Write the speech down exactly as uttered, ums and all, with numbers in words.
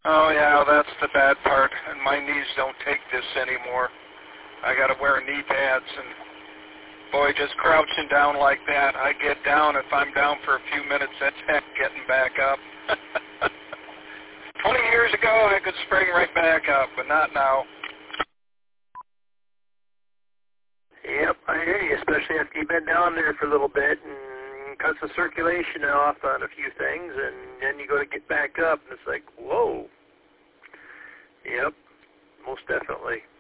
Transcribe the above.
Oh, yeah, that's the bad part. And my knees don't take this anymore. I got to wear knee pads, and boy, just crouching down like that, I get down. If I'm down for a few minutes, that's heck getting back up. Twenty years ago, I could spring right back up, but not now. Yep, I hear you, especially after you've been down there for a little bit and cuts the circulation off on a few things, and then you go to get back up, and it's like, whoa. Yep, most definitely.